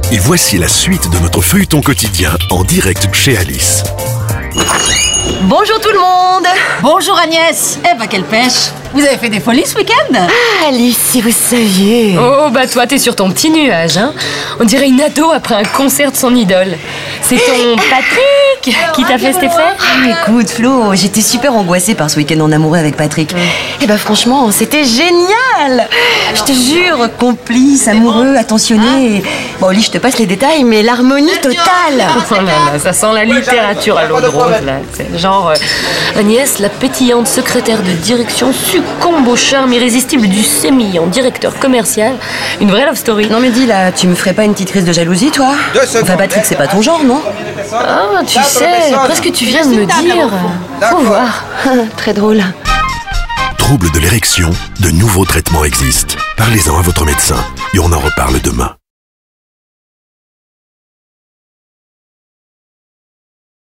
Et voici la suite de notre feuilleton quotidien en direct chez Alice. Bonjour tout le monde. Bonjour Agnès. Eh ben quelle pêche. Vous avez fait des folies ce week-end? Ah Alice, si vous saviez. Oh bah toi t'es sur ton petit nuage, hein. On dirait une ado après un concert de son idole. C'est ton Patrick qui t'a fait cet effet? Écoute Flo, j'étais super angoissée par ce week-end en amoureux avec Patrick. Et bah franchement, c'était génial. Je te jure, complice, amoureux, attentionné. Bon Oli, je te passe les détails, mais l'harmonie totale. Oh là là, ça sent la littérature à l'eau de rose là. C'est genre Agnès, la pétillante secrétaire de direction, succombe au charme irrésistible du sémillant directeur commercial. Une vraie love story. Non mais dis là, tu me ferais pas une petite crise de jalousie toi? Enfin Patrick, c'est pas ton genre, non? Ah, tu sais, presque tu viens de me dire. Faut voir. Très drôle. Troubles de l'érection, de nouveaux traitements existent. Parlez-en à votre médecin et on en reparle demain.